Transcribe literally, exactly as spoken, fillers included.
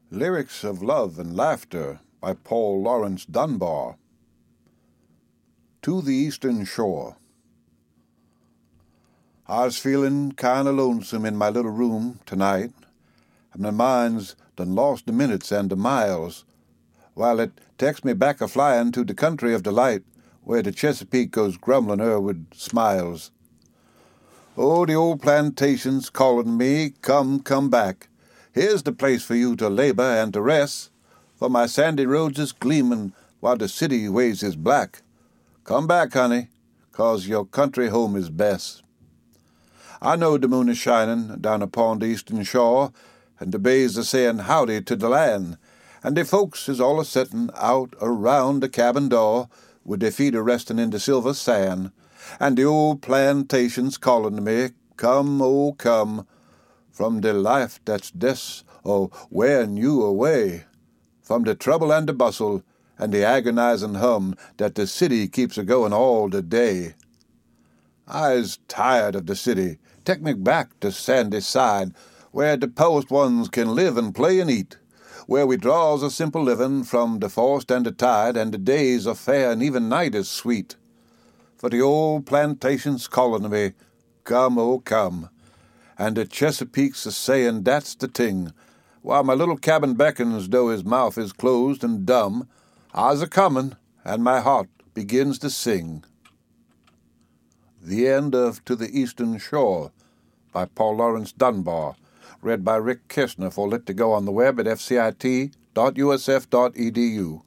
Lyrics of Love and Laughter by Paul Laurence Dunbar. To the Eastern Shore. I was feeling kind of lonesome in my little room tonight, and my mind's done lost the minutes and the miles, while it takes me back a-flying to the country of delight, where the Chesapeake goes grumbling o'er with smiles. Oh, the old plantation's calling me, come, come back. Here's the place for you to labor and to rest, for my sandy roads is gleaming while the city waves is black. Come back, honey, 'cause your country home is best. I know the moon is shining down upon the eastern shore, and the bays are saying howdy to the land, and the folks is all a-setting out around the cabin door, with their feet a-resting in the silver sand, and the old plantation's calling me, come, oh, come, from the life that's des, oh, wearing you away, from the trouble and the bustle and the agonizing hum that the city keeps a-going all the day. I's tired of the city. Take me back to sandy side, where the post ones can live and play and eat, where we draws a simple living from the forest and the tide, and the days are fair and even night is sweet. For the old plantation's calling me, come, oh, come, and the Chesapeake's a-saying that's the ting, while my little cabin beckons, though his mouth is closed and dumb. I's a-comin', and my heart begins to sing. The end of To the Eastern Shore by Paul Laurence Dunbar, read by Rick Kistner for Lit to Go on the web at f c i t dot u s f dot e d u.